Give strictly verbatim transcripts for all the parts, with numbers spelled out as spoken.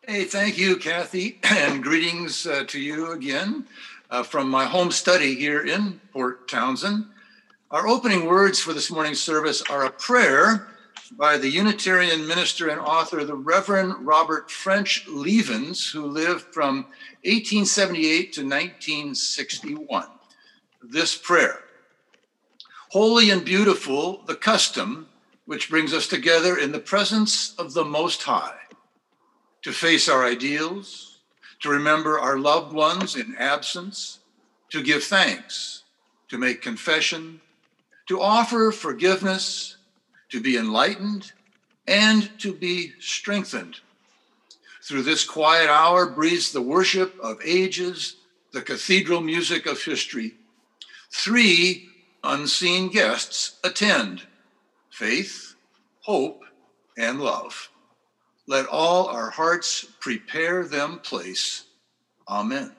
Hey, thank you, Kathy, and greetings uh, to you again uh, from my home study here in Port Townsend. Our opening words for this morning's service are a prayer by the Unitarian minister and author, the Reverend Robert French Levens, who lived from eighteen seventy-eight to nineteen sixty-one. This prayer: holy and beautiful the custom which brings us together in the presence of the Most High, to face our ideals, to remember our loved ones in absence, to give thanks, to make confession, to offer forgiveness, to be enlightened, and to be strengthened. Through this quiet hour breathes the worship of ages, the cathedral music of history. Three unseen guests attend: faith, hope, and love. Let all our hearts prepare them place. Amen.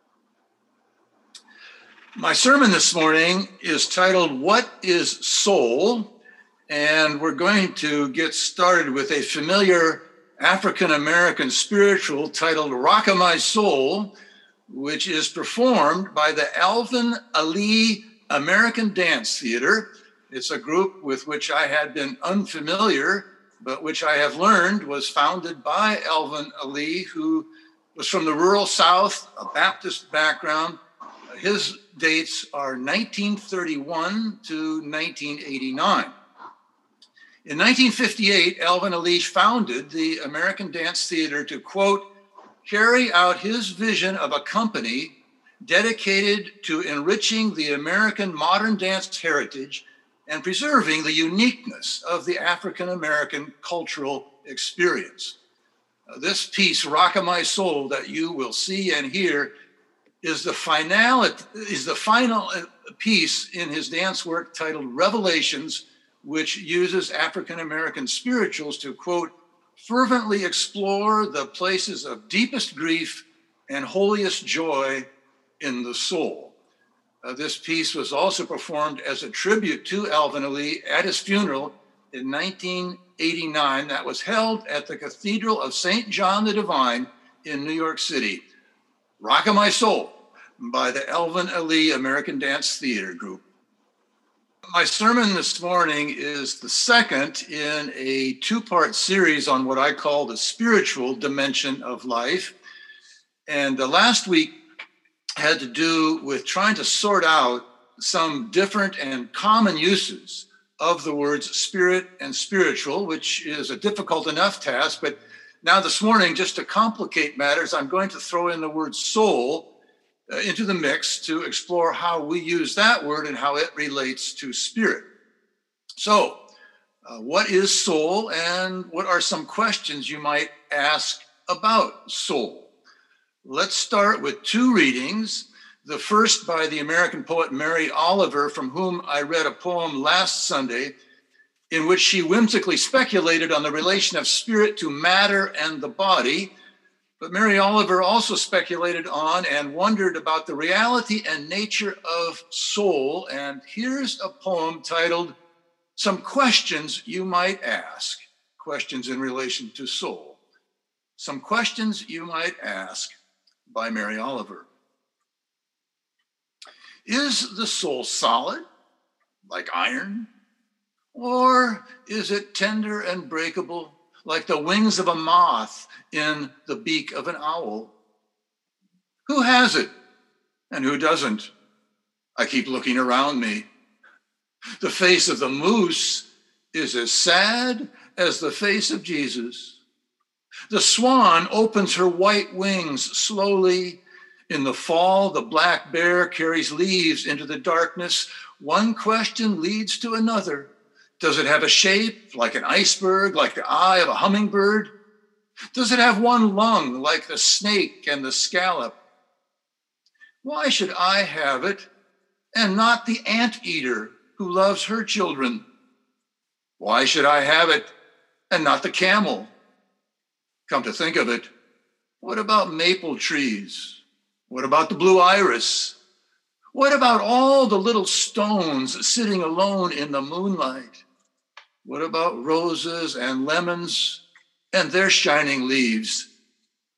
My sermon this morning is titled, What is Soul? And we're going to get started with a familiar African-American spiritual titled Rock of My Soul, which is performed by the Alvin Ailey American Dance Theater. It's a group with which I had been unfamiliar, but which I have learned was founded by Alvin Ailey, who was from the rural South, a Baptist background. His dates are nineteen thirty-one to nineteen eighty-nine. In nineteen fifty-eight, Alvin Ailey founded the American Dance Theater to, quote, carry out his vision of a company dedicated to enriching the American modern dance heritage and preserving the uniqueness of the African-American cultural experience. Uh, this piece, Rock of My Soul, that you will see and hear is the, finality, is the final piece in his dance work titled Revelations, which uses African-American spirituals to, quote, fervently explore the places of deepest grief and holiest joy in the soul. Uh, this piece was also performed as a tribute to Alvin Ailey at his funeral in nineteen eighty-nine. That was held at the Cathedral of Saint John the Divine in New York City. Rock of My Soul by the Alvin Ailey American Dance Theater Group. My sermon this morning is the second in a two-part series on what I call the spiritual dimension of life. And uh, last week had to do with trying to sort out some different and common uses of the words spirit and spiritual, which is a difficult enough task. But now this morning, just to complicate matters, I'm going to throw in the word soul uh, into the mix to explore how we use that word and how it relates to spirit. So, uh, what is soul, and what are some questions you might ask about soul? Let's start with two readings. The first by the American poet Mary Oliver, from whom I read a poem last Sunday, in which she whimsically speculated on the relation of spirit to matter and the body. But Mary Oliver also speculated on and wondered about the reality and nature of soul. And here's a poem titled Some Questions You Might Ask, questions in relation to soul. Some Questions You Might Ask by Mary Oliver. Is the soul solid, like iron? Or is it tender and breakable, like the wings of a moth in the beak of an owl? Who has it and who doesn't? I keep looking around me. The face of the moose is as sad as the face of Jesus. The swan opens her white wings slowly. In the fall, the black bear carries leaves into the darkness. One question leads to another. Does it have a shape like an iceberg, like the eye of a hummingbird? Does it have one lung like the snake and the scallop? Why should I have it and not the anteater who loves her children? Why should I have it and not the camel? Come to think of it, what about maple trees? What about the blue iris? What about all the little stones sitting alone in the moonlight? What about roses and lemons and their shining leaves?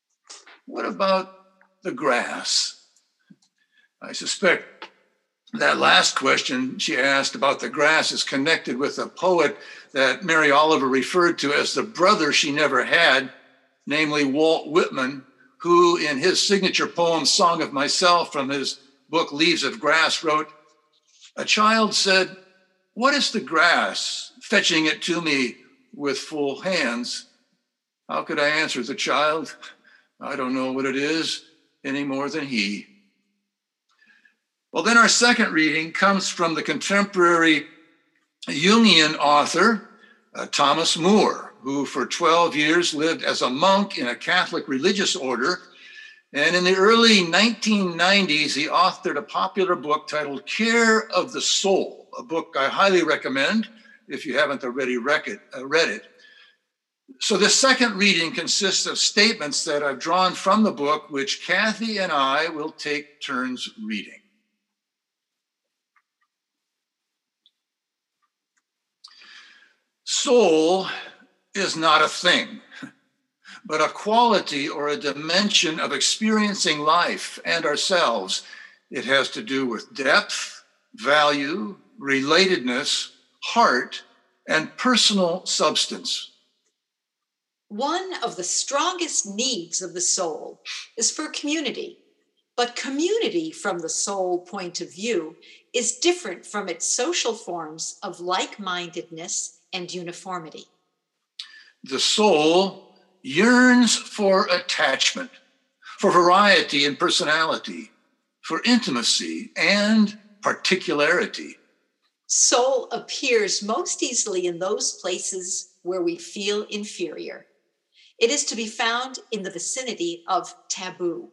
what about the grass? I suspect that last question she asked about the grass is connected with a poet that Mary Oliver referred to as the brother she never had, namely Walt Whitman, who in his signature poem, Song of Myself, from his book Leaves of Grass, wrote, "A child said, 'What is the grass?' fetching it to me with full hands. How could I answer the child? I don't know what it is any more than he." Well, then our second reading comes from the contemporary Jungian author, uh, Thomas Moore, who for twelve years lived as a monk in a Catholic religious order. And in the early nineteen nineties, he authored a popular book titled Care of the Soul, a book I highly recommend if you haven't already read it. So the second reading consists of statements that I've drawn from the book, which Kathy and I will take turns reading. Soul is not a thing, but a quality or a dimension of experiencing life and ourselves. It has to do with depth, value, relatedness, heart, and personal substance. One of the strongest needs of the soul is for community, but community from the soul point of view is different from its social forms of like-mindedness and uniformity. The soul yearns for attachment, for variety in personality, for intimacy and particularity. Soul appears most easily in those places where we feel inferior. It is to be found in the vicinity of taboo.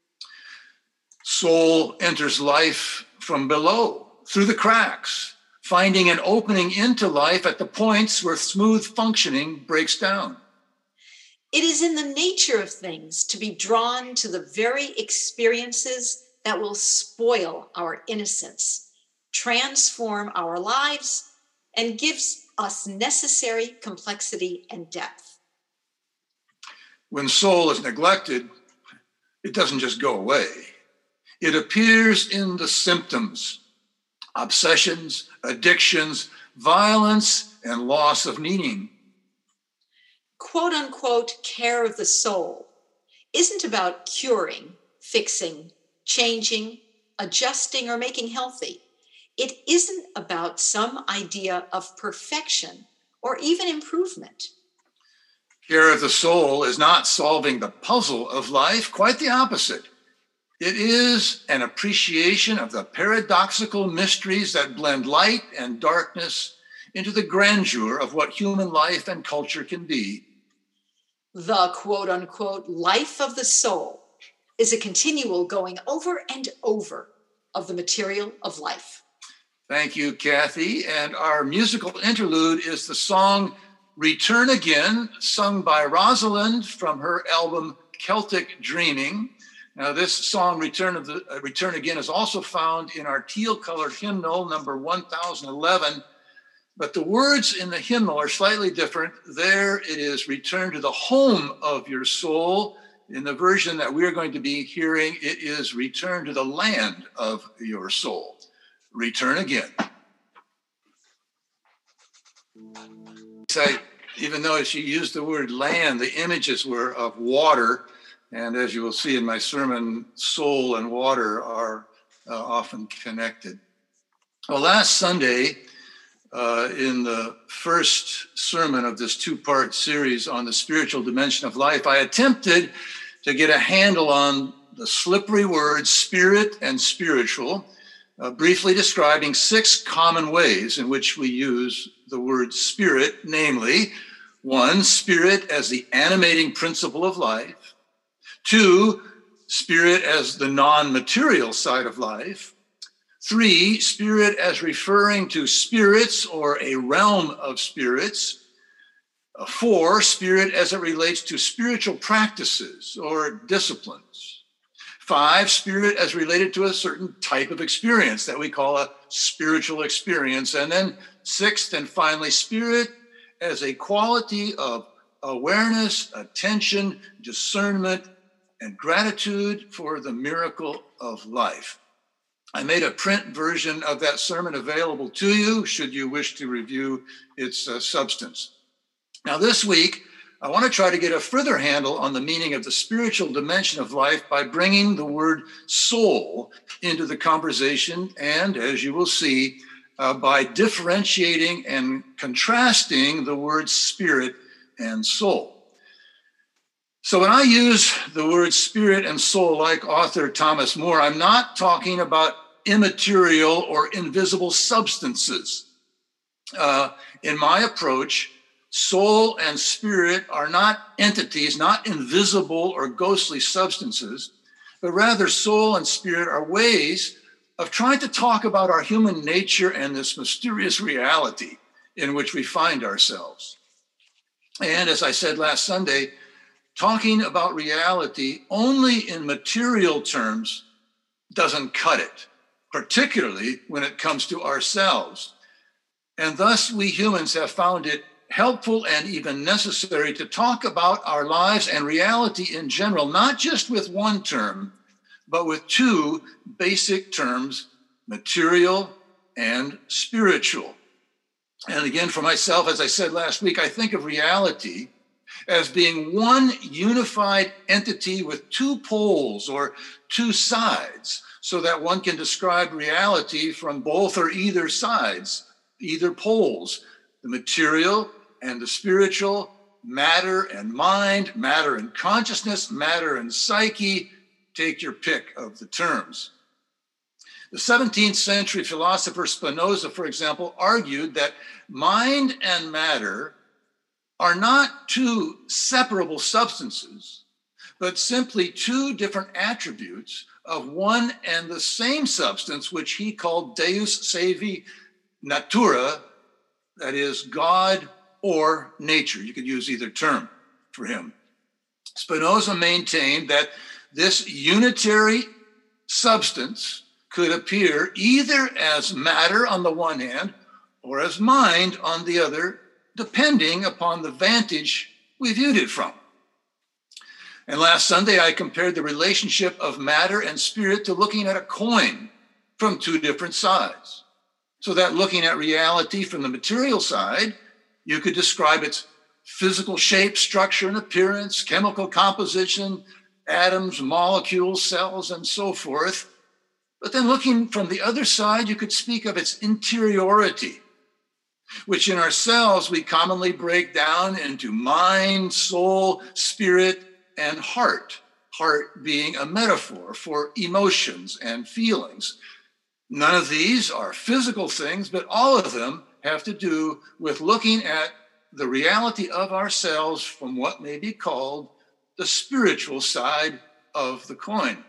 Soul enters life from below, through the cracks, finding an opening into life at the points where smooth functioning breaks down. It is in the nature of things to be drawn to the very experiences that will spoil our innocence, transform our lives, and gives us necessary complexity and depth. When soul is neglected, it doesn't just go away. It appears in the symptoms, obsessions, addictions, violence, and loss of meaning. Quote unquote, care of the soul isn't about curing, fixing, changing, adjusting, or making healthy. It isn't about some idea of perfection or even improvement. Care of the soul is not solving the puzzle of life, quite the opposite. It is an appreciation of the paradoxical mysteries that blend light and darkness into the grandeur of what human life and culture can be. The quote unquote life of the soul is a continual going over and over of the material of life. Thank you, Kathy. And our musical interlude is the song Return Again, sung by Rosalind from her album Celtic Dreaming. Now, this song, Return, of the, uh, Return Again, is also found in our teal-colored hymnal, number one thousand eleven. But the words in the hymnal are slightly different. There it is, return to the home of your soul. In the version that we're going to be hearing, it is return to the land of your soul. Return again. I, even though she used the word land, the images were of water. And as you will see in my sermon, soul and water are uh, often connected. Well, last Sunday, uh, in the first sermon of this two-part series on the spiritual dimension of life, I attempted to get a handle on the slippery words spirit and spiritual, uh, briefly describing six common ways in which we use the word spirit, namely, one, spirit as the animating principle of life. Two, spirit as the non-material side of life. Three, spirit as referring to spirits or a realm of spirits. Uh, Four, spirit as it relates to spiritual practices or disciplines. Five, spirit as related to a certain type of experience that we call a spiritual experience. And then sixth and finally, spirit as a quality of awareness, attention, discernment, and gratitude for the miracle of life. I made a print version of that sermon available to you should you wish to review its uh, substance. Now, this week, I want to try to get a further handle on the meaning of the spiritual dimension of life by bringing the word soul into the conversation, and as you will see, uh, by differentiating and contrasting the words spirit and soul. So when I use the words spirit and soul, like author Thomas Moore, I'm not talking about immaterial or invisible substances. Uh, in my approach, soul and spirit are not entities, not invisible or ghostly substances, but rather soul and spirit are ways of trying to talk about our human nature and this mysterious reality in which we find ourselves. And as I said last Sunday, talking about reality only in material terms doesn't cut it, particularly when it comes to ourselves. And thus we humans have found it helpful and even necessary to talk about our lives and reality in general, not just with one term, but with two basic terms, material and spiritual. And again, for myself, as I said last week, I think of reality as being one unified entity with two poles or two sides, so that one can describe reality from both or either sides, either poles, the material and the spiritual, matter and mind, matter and consciousness, matter and psyche. Take your pick of the terms. The seventeenth century philosopher Spinoza, for example, argued that mind and matter are not two separable substances, but simply two different attributes of one and the same substance, which he called Deus Saevi Natura, that is, God or nature. You could use either term for him. Spinoza maintained that this unitary substance could appear either as matter on the one hand or as mind on the other, depending upon the vantage we viewed it from. And last Sunday, I compared the relationship of matter and spirit to looking at a coin from two different sides. So that looking at reality from the material side, you could describe its physical shape, structure, and appearance, chemical composition, atoms, molecules, cells, and so forth. But then looking from the other side, you could speak of its interiority, which in ourselves we commonly break down into mind, soul, spirit, and heart. Heart being a metaphor for emotions and feelings. None of these are physical things, but all of them have to do with looking at the reality of ourselves from what may be called the spiritual side of the coin.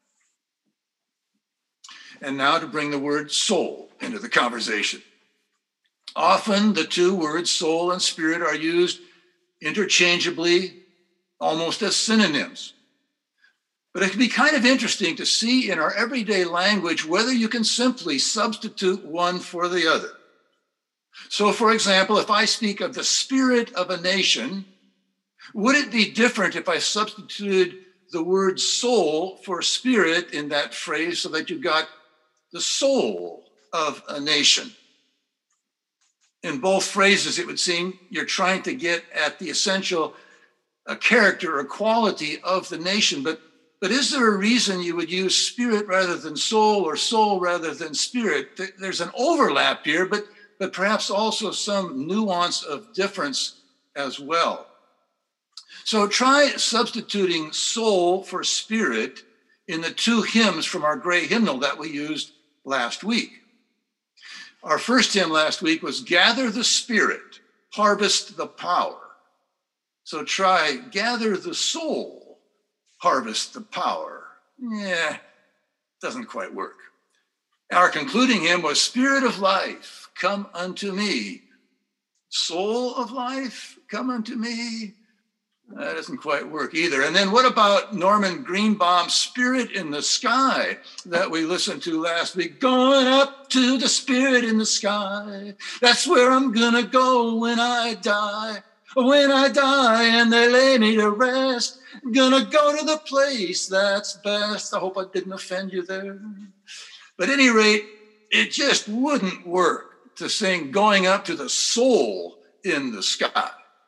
And now to bring the word soul into the conversation. Often the two words soul and spirit are used interchangeably, almost as synonyms. But it can be kind of interesting to see in our everyday language whether you can simply substitute one for the other. So, for example, if I speak of the spirit of a nation, would it be different if I substituted the word soul for spirit in that phrase so that you got the soul of a nation? In both phrases, it would seem you're trying to get at the essential uh, character or quality of the nation. But, but is there a reason you would use spirit rather than soul or soul rather than spirit? There's an overlap here, but, but perhaps also some nuance of difference as well. So try substituting soul for spirit in the two hymns from our gray hymnal that we used last week. Our first hymn last week was Gather the Spirit, Harvest the Power. So try Gather the Soul, Harvest the Power. Yeah, doesn't quite work. Our concluding hymn was Spirit of Life, Come Unto Me. Soul of Life, Come Unto Me. That doesn't quite work either. And then what about Norman Greenbaum's Spirit in the Sky that we listened to last week? Going up to the Spirit in the sky. That's where I'm going to go when I die. When I die and they lay me to rest. Gonna go to the place that's best. I hope I didn't offend you there. But at any rate, it just wouldn't work to sing Going Up to the Soul in the Sky.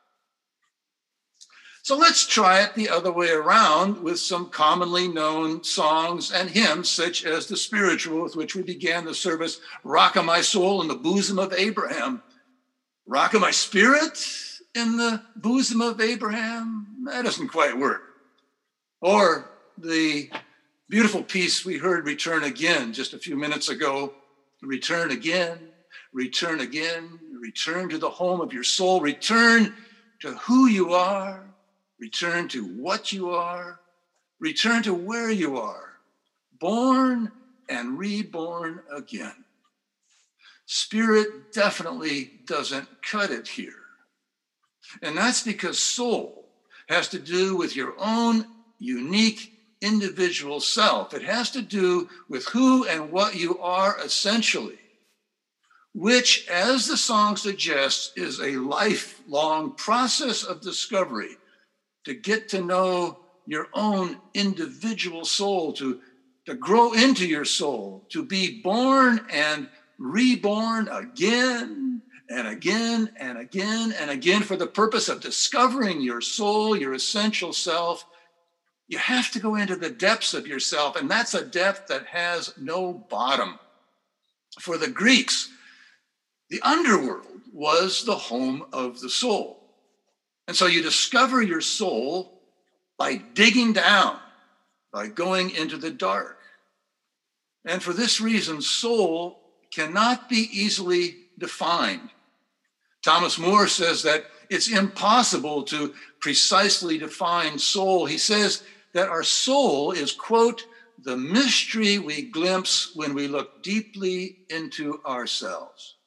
So let's try it the other way around with some commonly known songs and hymns, such as the spiritual with which we began the service, Rock of My Soul in the Bosom of Abraham. Rock of My Spirit in the Bosom of Abraham? That doesn't quite work. Or the beautiful piece we heard, Return Again, just a few minutes ago. Return again, return again, return to the home of your soul, return to who you are, return to what you are, return to where you are, born and reborn again. Spirit definitely doesn't cut it here. And that's because soul has to do with your own unique individual self. It has to do with who and what you are essentially, which, as the song suggests, is a lifelong process of discovery to get to know your own individual soul, to, to grow into your soul, to be born and reborn again and again and again and again for the purpose of discovering your soul, your essential self. You have to go into the depths of yourself, and that's a depth that has no bottom. For the Greeks, the underworld was the home of the soul. And so you discover your soul by digging down, by going into the dark. And for this reason, soul cannot be easily defined. Thomas Moore says that it's impossible to precisely define soul. He says that our soul is, quote, the mystery we glimpse when we look deeply into ourselves.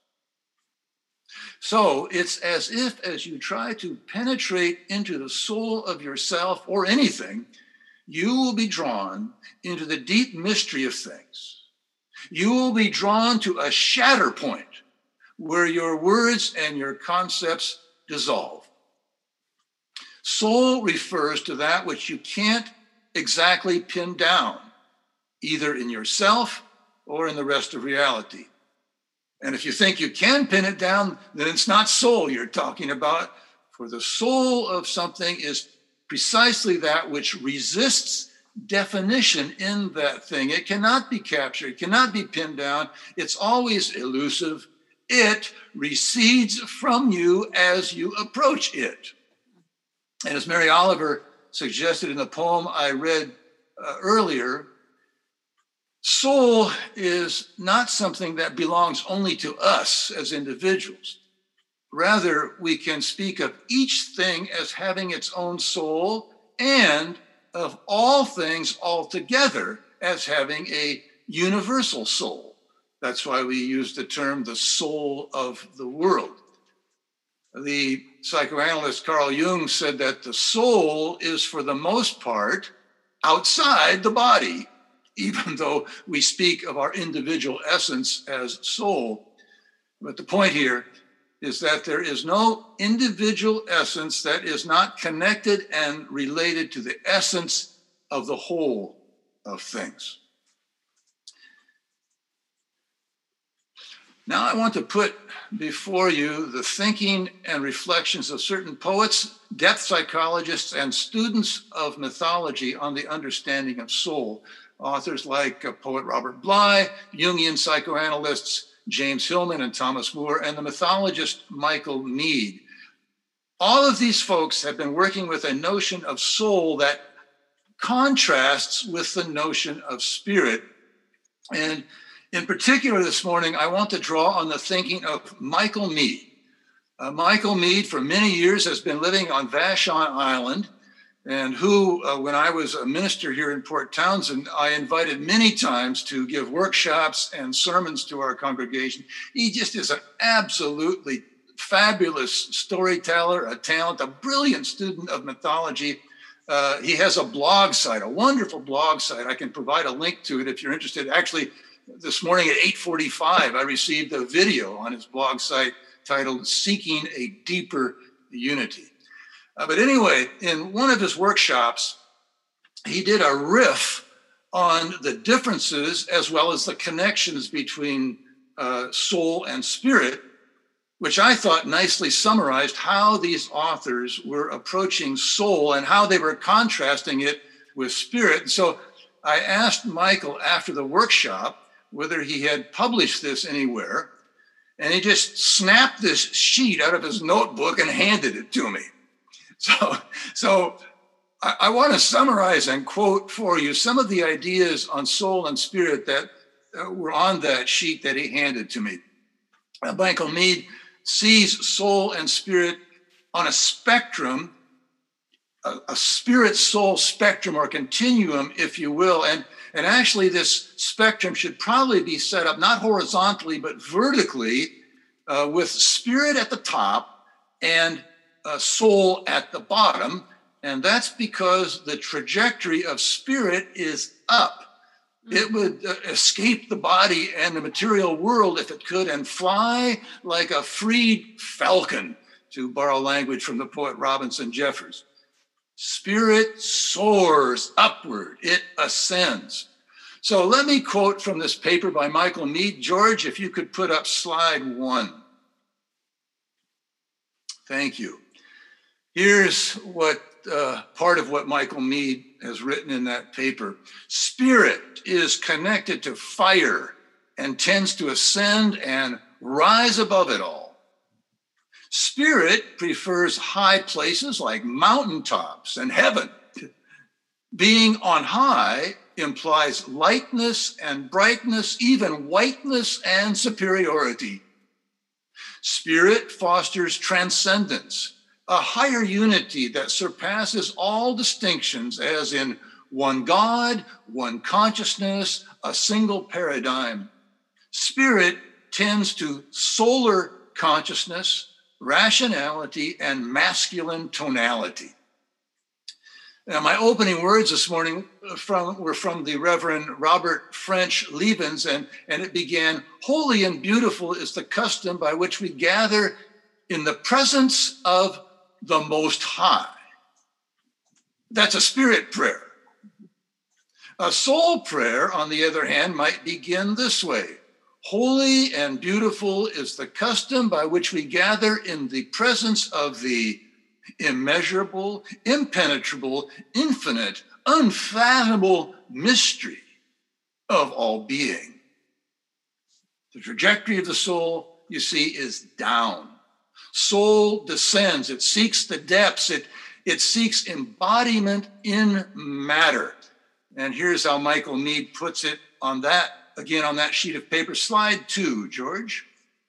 So it's as if as you try to penetrate into the soul of yourself or anything, you will be drawn into the deep mystery of things. You will be drawn to a shatter point where your words and your concepts dissolve. Soul refers to that which you can't exactly pin down, either in yourself or in the rest of reality. And if you think you can pin it down, then it's not soul you're talking about. For the soul of something is precisely that which resists definition in that thing. It cannot be captured, it cannot be pinned down. It's always elusive. It recedes from you as you approach it. And as Mary Oliver suggested in the poem I read uh, earlier, soul is not something that belongs only to us as individuals. Rather, we can speak of each thing as having its own soul and of all things altogether as having a universal soul. That's why we use the term the soul of the world. The psychoanalyst Carl Jung said that the soul is, for the most part, outside the body, even though we speak of our individual essence as soul. But the point here is that there is no individual essence that is not connected and related to the essence of the whole of things. Now I want to put before you the thinking and reflections of certain poets, depth psychologists, and students of mythology on the understanding of soul. Authors like uh, poet Robert Bly, Jungian psychoanalysts James Hillman and Thomas Moore, and the mythologist Michael Meade. All of these folks have been working with a notion of soul that contrasts with the notion of spirit. And in particular this morning, I want to draw on the thinking of Michael Meade. Uh, Michael Meade, for many years, has been living on Vashon Island, and who, uh, when I was a minister here in Port Townsend, I invited many times to give workshops and sermons to our congregation. He just is an absolutely fabulous storyteller, a talent, a brilliant student of mythology. Uh, he has a blog site, a wonderful blog site. I can provide a link to it if you're interested. Actually, this morning at eight forty-five, I received a video on his blog site titled Seeking a Deeper Unity. Uh, but anyway, in one of his workshops, he did a riff on the differences as well as the connections between uh, soul and spirit, which I thought nicely summarized how these authors were approaching soul and how they were contrasting it with spirit. And so I asked Michael after the workshop whether he had published this anywhere, and he just snapped this sheet out of his notebook and handed it to me. So, so I, I want to summarize and quote for you some of the ideas on soul and spirit that uh, were on that sheet that he handed to me. Uh, Michael Meade sees soul and spirit on a spectrum, a, a spirit-soul spectrum or continuum, if you will. And, and actually this spectrum should probably be set up not horizontally, but vertically, uh, with spirit at the top and uh, soul at the bottom. And that's because the trajectory of spirit is up. It would uh, escape the body and the material world if it could and fly like a freed falcon, to borrow language from the poet Robinson Jeffers. Spirit soars upward, it ascends. So let me quote from this paper by Michael Meade. George, if you could put up slide one. Thank you. Here's what uh, part of what Michael Meade has written in that paper. Spirit is connected to fire and tends to ascend and rise above it all. Spirit prefers high places like mountaintops and heaven. Being on high implies lightness and brightness, even whiteness and superiority. Spirit fosters transcendence, a higher unity that surpasses all distinctions, as in one God, one consciousness, a single paradigm. Spirit tends to solar consciousness, rationality, and masculine tonality. Now, my opening words this morning from, were from the Reverend Robert French Liebens, and, and it began, "Holy and beautiful is the custom by which we gather in the presence of the Most High." That's a spirit prayer. A soul prayer, on the other hand, might begin this way. Holy and beautiful is the custom by which we gather in the presence of the immeasurable, impenetrable, infinite, unfathomable mystery of all being. The trajectory of the soul, you see, is down. Soul descends, it seeks the depths, it, it seeks embodiment in matter. And here's how Michael Meade puts it on that, again, on that sheet of paper. Slide two, George.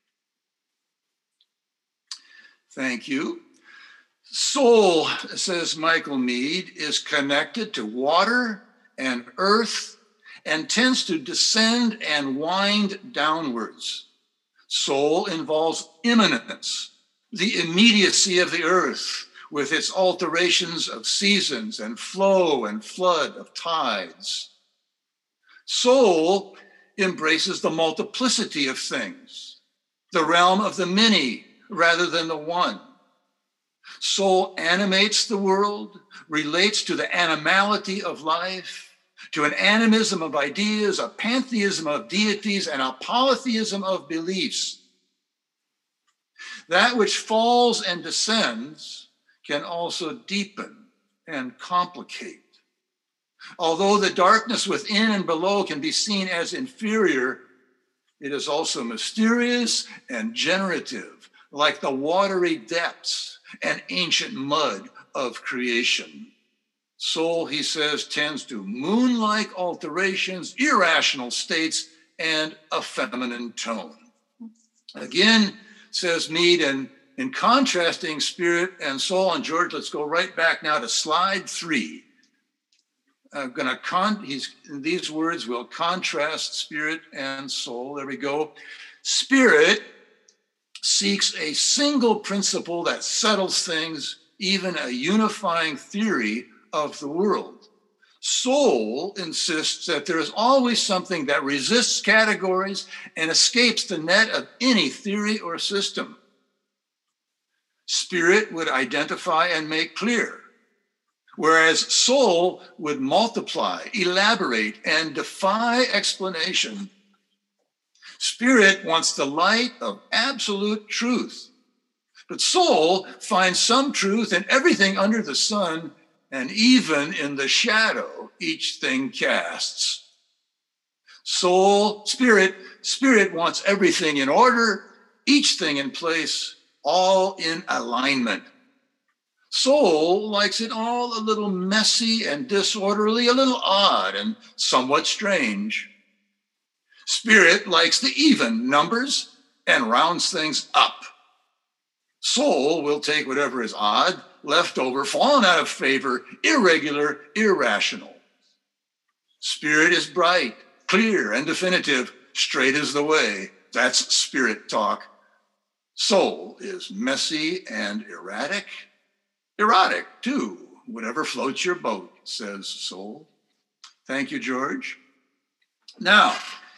Thank you. Soul, says Michael Meade, is connected to water and earth and tends to descend and wind downwards. Soul involves immanence, the immediacy of the earth with its alterations of seasons and flow and flood of tides. Soul embraces the multiplicity of things, the realm of the many rather than the one. Soul animates the world, relates to the animality of life, to an animism of ideas, a pantheism of deities, and a polytheism of beliefs. That which falls and descends can also deepen and complicate. Although the darkness within and below can be seen as inferior, it is also mysterious and generative, like the watery depths and ancient mud of creation. Soul, he says, tends to moon-like alterations, irrational states, and a feminine tone. Again, says Meade, and in contrasting spirit and soul, and George, let's go right back now to slide three. I'm gonna con, he's, these words will contrast spirit and soul. There we go. Spirit seeks a single principle that settles things, even a unifying theory of the world. Soul insists that there is always something that resists categories and escapes the net of any theory or system. Spirit would identify and make clear. whereas soul would multiply, elaborate, and defy explanation. Spirit wants the light of absolute truth, but soul finds some truth in everything under the sun, and even in the shadow each thing casts. Soul, spirit, spirit wants everything in order, each thing in place, all in alignment. Soul likes it all a little messy and disorderly, a little odd and somewhat strange. Spirit likes the even numbers and rounds things up. Soul will take whatever is odd, leftover, fallen out of favor, irregular, irrational. Spirit is bright, clear, and definitive, straight as the way. That's spirit talk. Soul is messy and erratic. Erotic, too. Whatever floats your boat, says soul. Thank you, George. Now,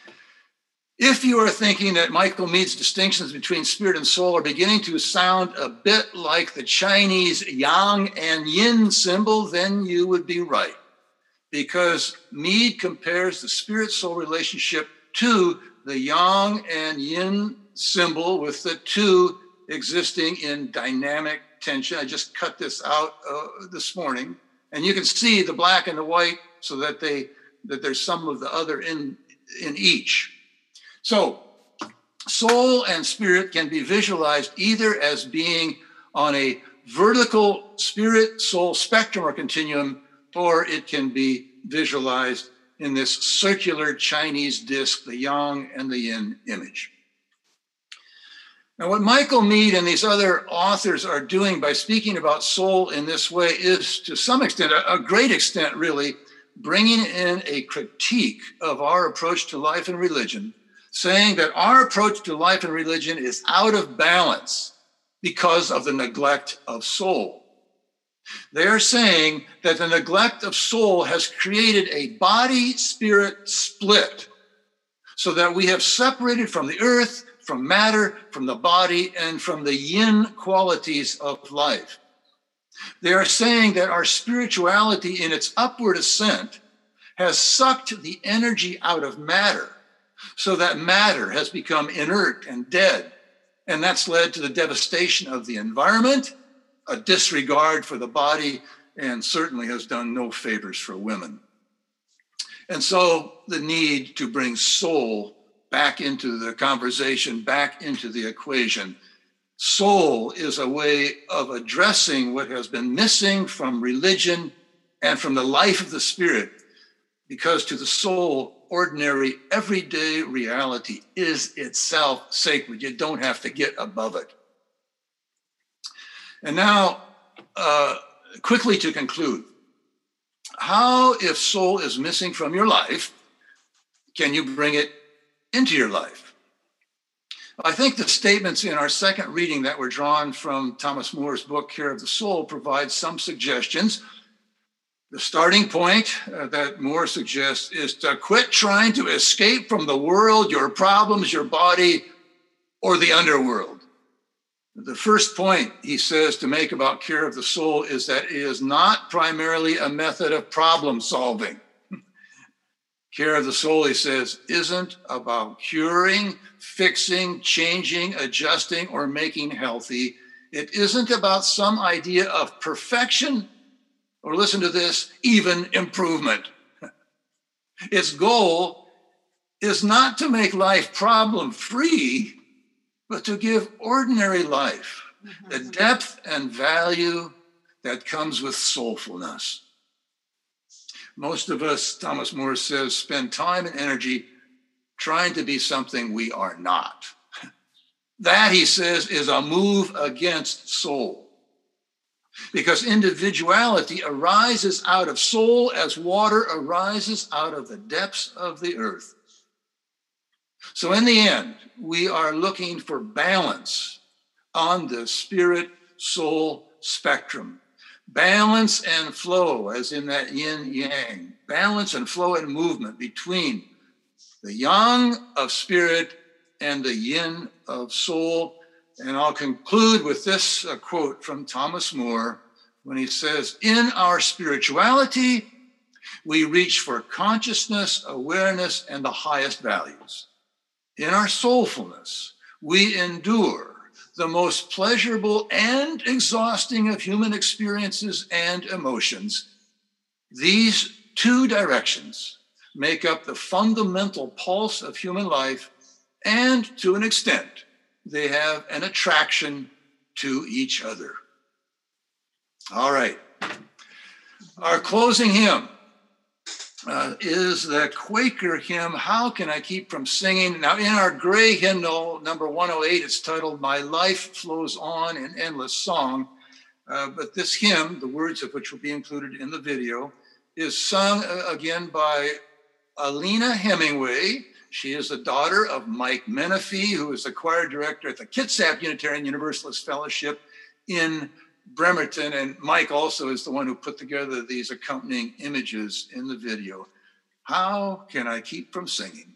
if you are thinking that Michael Meade's distinctions between spirit and soul are beginning to sound a bit like the Chinese yang and yin symbol, then you would be right. Because Meade compares the spirit-soul relationship to the yang and yin symbol with the two existing in dynamic tension. I just cut this out uh, this morning, and you can see the black and the white so that they that there's some of the other in in each. So soul and spirit can be visualized either as being on a vertical spirit-soul spectrum or continuum, or it can be visualized in this circular Chinese disc, the yang and the yin image. Now, what Michael Meade and these other authors are doing by speaking about soul in this way is, to some extent, a great extent really, bringing in a critique of our approach to life and religion, saying that our approach to life and religion is out of balance because of the neglect of soul. They are saying that the neglect of soul has created a body-spirit split so that we have separated from the earth, from matter, from the body, and from the yin qualities of life. They are saying that our spirituality in its upward ascent has sucked the energy out of matter so that matter has become inert and dead. And that's led to the devastation of the environment, a disregard for the body, and certainly has done no favors for women. And so the need to bring soul back into the conversation, back into the equation. Soul is a way of addressing what has been missing from religion and from the life of the spirit, because to the soul, ordinary, everyday reality is itself sacred. You don't have to get above it. And now, uh, quickly to conclude, how, if soul is missing from your life, can you bring it into your life? I think the statements in our second reading that were drawn from Thomas Moore's book, Care of the Soul, provide some suggestions. The starting point uh, that Moore suggests is to quit trying to escape from the world, your problems, your body, or the underworld. The first point he says to make about Care of the Soul is that it is not primarily a method of problem solving. Care of the Soul, he says, isn't about curing, fixing, changing, adjusting, or making healthy. It isn't about some idea of perfection, or listen to this, even improvement. Its goal is not to make life problem-free, but to give ordinary life mm-hmm. the depth and value that comes with soulfulness. Most of us, Thomas Moore says, spend time and energy trying to be something we are not. That, he says, is a move against soul. Because individuality arises out of soul as water arises out of the depths of the earth. So in the end, we are looking for balance on the spirit-soul spectrum. Balance and flow, as in that yin-yang. Balance and flow and movement between the yang of spirit and the yin of soul. And I'll conclude with this uh, quote from Thomas Moore, when he says, in our spirituality, we reach for consciousness, awareness, and the highest values. In our soulfulness, we endure the most pleasurable and exhausting of human experiences and emotions. These two directions make up the fundamental pulse of human life, and to an extent, they have an attraction to each other. All right. Our closing hymn uh, is the Quaker hymn, How Can I Keep From Singing? Now, in our gray hymnal, number one oh eight, it's titled, My Life Flows On in Endless Song. Uh, but this hymn, the words of which will be included in the video, is sung uh, again by Alina Hemingway. She is the daughter of Mike Menifee, who is the choir director at the Kitsap Unitarian Universalist Fellowship in Bremerton. And Mike also is the one who put together these accompanying images in the video. How can I keep from singing?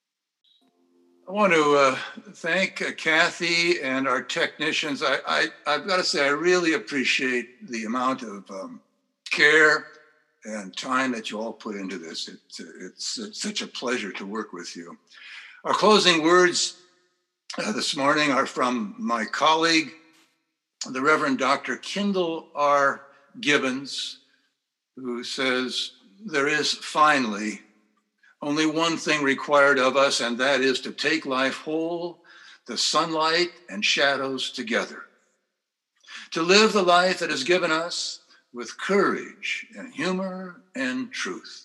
I want to uh, thank uh, Kathy and our technicians. I, I, I've got to say, I really appreciate the amount of um, care and time that you all put into this. It, it's, it's such a pleasure to work with you. Our closing words uh, this morning are from my colleague, the Reverend Doctor Kendall R. Gibbons, who says, there is finally only one thing required of us, and that is to take life whole, the sunlight and shadows together. To live the life that is given us with courage and humor and truth.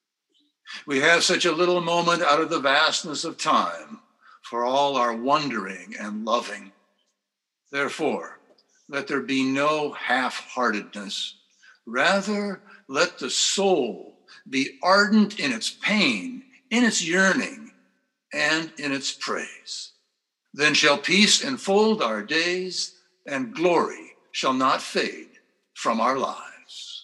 We have such a little moment out of the vastness of time for all our wondering and loving. Therefore, let there be no half-heartedness. Rather, let the soul be ardent in its pain, in its yearning, and in its praise. Then shall peace enfold our days, and glory shall not fade from our lives.